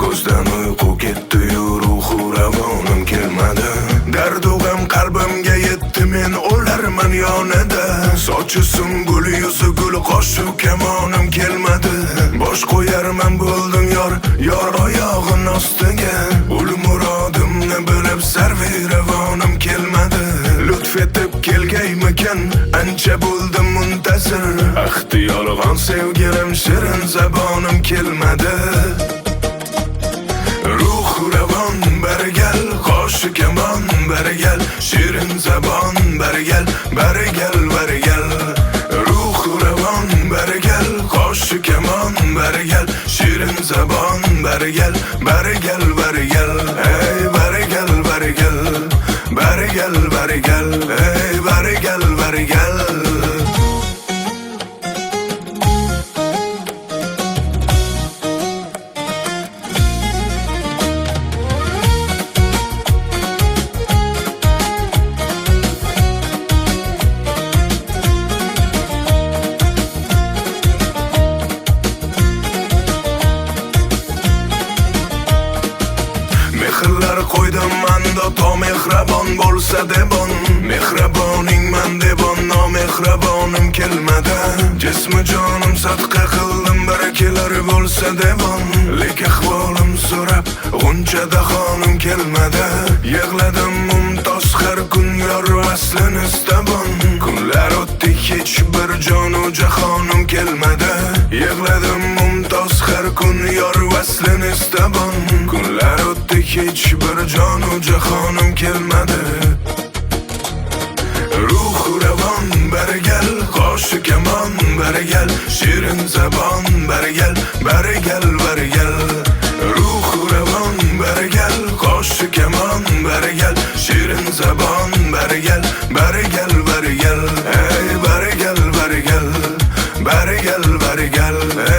ko'zdan uyqu ketdi-yu ruhu ravonim kelmadi. Dardu g'am qalbimga yetdi, men o'larman yonida. Sochi sumbul, yuzi gul, qo'shu kamonim kelmadi. Bosh qo'yarman bo'ldim yor oyog'in ostiga. Ul murodimni bilib sarvi ravonim kelmadi. Lutf etib kelgaymikan, ancha bo'ldim muntazir. Ahdi yolg'on sevgilim, shirin zabonim kelmadi. Ruh ravon bargal, qo'shu kamon bargal, shirin zabon bargal, bargal bargal. Ruh ravon bargal, qo'shu kamon bargal, shirin zabon bargal, bargal bargal. Ey bargal bargal, bargal bargal, ey bargal bargal. Mehrlar qo'ydim manda, to mehrabon bo'lsa debon. Mehraboning man debon, nomehrabonim kelmadi. Jismi jonim sadqa qildim, barakelar bo'lsa debon. Lek ahvolim so'rab g'unchada xonim kelmadi. Yig'ladim mumtoz har kun, yor vaslini istabon. Kunlar o'tdi, hech bir jonu jahonim kelmadi. Yig'ladim mumtoz har kun, yor vaslini istabon. Kunlar o'tdi, hech bir jonu jahonim kelmadi. Ruh ravon bargal, qo'shu kamon bargal, shirin zabon bargal, bargal bargal. Ruh ravon bargal, qo'shu kamon bargal, shirin zabon bargal, bargal bargal. Ey bargal bargal, bargal bargal.